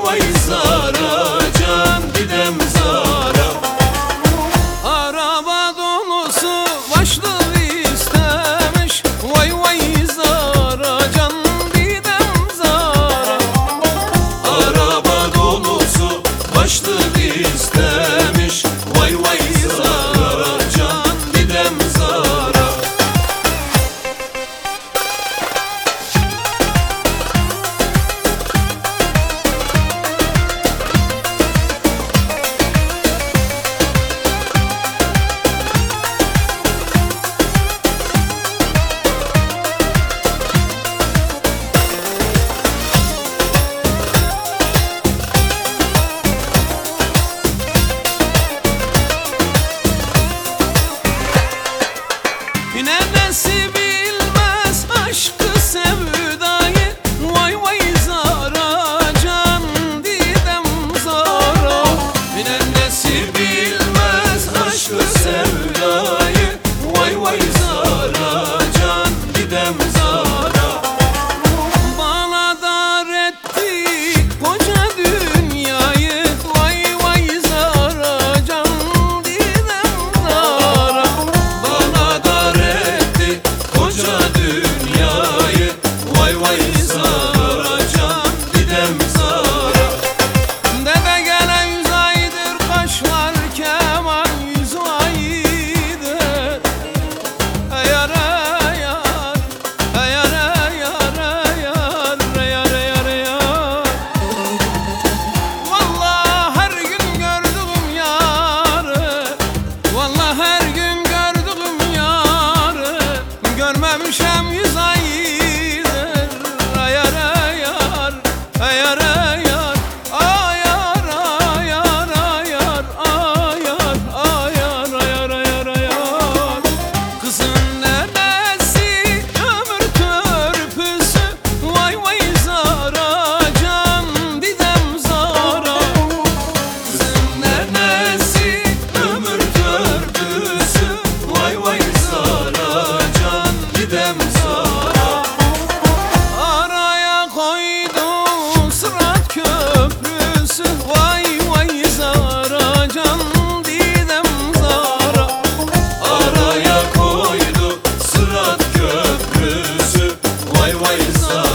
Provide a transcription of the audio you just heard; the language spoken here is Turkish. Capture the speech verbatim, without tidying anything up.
vay Zara, can didem Zara. Araba dolusu başlık istemiş, vay vay Zara, can didem Zara. Araba dolusu başlık istemiş, vay vay Zara, can didem Zara. Nenesi bilmez aşkı sevdayı, vay vay Zara, can didem Zara. Nenesi bilmez aşkı sevdayı, vay vay Zara, can didem Zara. Bana dar etti koca dünyayı, vay vay Zara, can didem Zara. Bana dar etti koca dünyayı, vay vay Zara, can didem Zara. Dede gele yüz aydır kaşlar keman yüz aydır. Yar yar, yar yar yar, yar yar yar. Vallahi her gün gördüm yarı, vallahi her gün gördüm yarı. Görmemişem yüz aydır. Yar yar, yar yar, ayar ayar ayar ayar ayar ayar ayar ayar. Kızın nenesi ömür törpüsü, vay vay Zara, can didem Zara. Kızın nenesi ömür törpüsü, vay vay Zara, can didem Zara. Araya koydu Sırat Köprüsü, vay vay Zara, can didem Zara. Araya koydu Sırat Köprüsü, vay vay Zara.